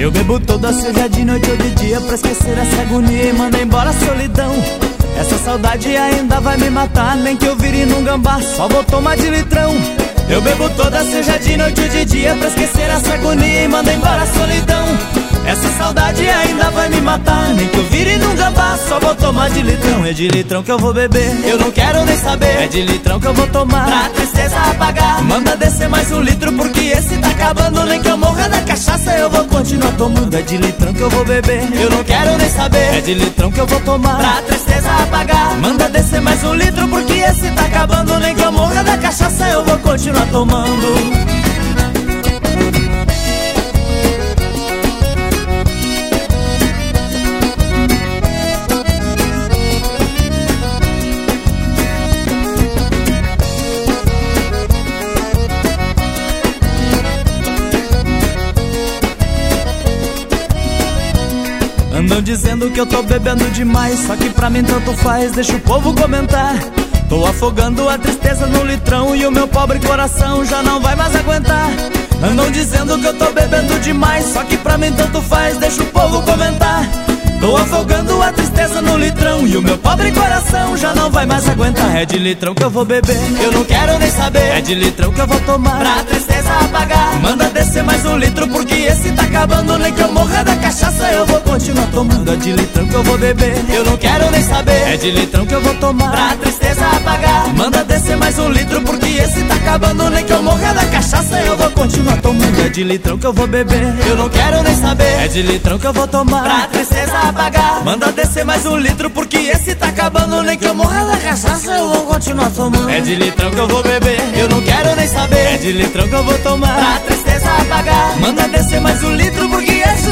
Eu bebo toda seja de noite ou de dia pra esquecer essa agonia e manda embora a solidão. Essa saudade ainda vai me matar, nem que eu vire num gambá, só vou tomar de litrão. Eu bebo toda seja de noite ou de dia pra esquecer essa agonia e manda embora a solidão. Essa saudade ainda vai me matar, nem que eu vire num gambá, só vou tomar de litrão. É de litrão que eu vou beber, eu não quero nem saber. É de litrão que eu vou tomar, pra tristeza apagar. Manda descer mais um litro porque esse tá acabando. Nem que eu morra da cachaça eu vou continuar tomando. É de litrão que eu vou beber, eu não quero nem saber. É de litrão que eu vou tomar, pra tristeza apagar. Manda descer mais um litro porque esse tá acabando. Nem que eu morra da cachaça eu vou continuar tomando. Andam dizendo que eu tô bebendo demais, só que pra mim tanto faz, deixa o povo comentar. Tô afogando a tristeza no litrão e o meu pobre coração já não vai mais aguentar. Andam dizendo que eu tô bebendo demais, só que pra mim tanto faz, deixa o povo comentar. Tô afogando a tristeza no litrão e o meu pobre coração já não vai mais aguentar. É de litrão que eu vou beber, eu não quero nem saber. É de litrão que eu vou tomar, pra tristeza apagar. Manda descer mais um litro porque esse tá acabando. Nem que eu morra da cachaça eu vou continuar tomando. É de litrão que eu vou beber, eu não quero nem saber. É de litrão que eu vou tomar, pra tristeza apagar. Manda descer mais um litro porque esse tá acabando. Nem que eu morra da cachaça eu vou continuar tomando. É de litrão que eu vou beber, eu não quero nem saber. É de litrão que eu vou tomar, pra tristeza apagar. Manda descer mais um litro porque esse tá acabando. Nem que eu morra da cachaça eu vou continuar tomando. É de litrão que eu vou beber, eu não quero nem saber. É de litrão que eu vou tomar, pra tristeza apagar. Manda descer mais um litro porque esse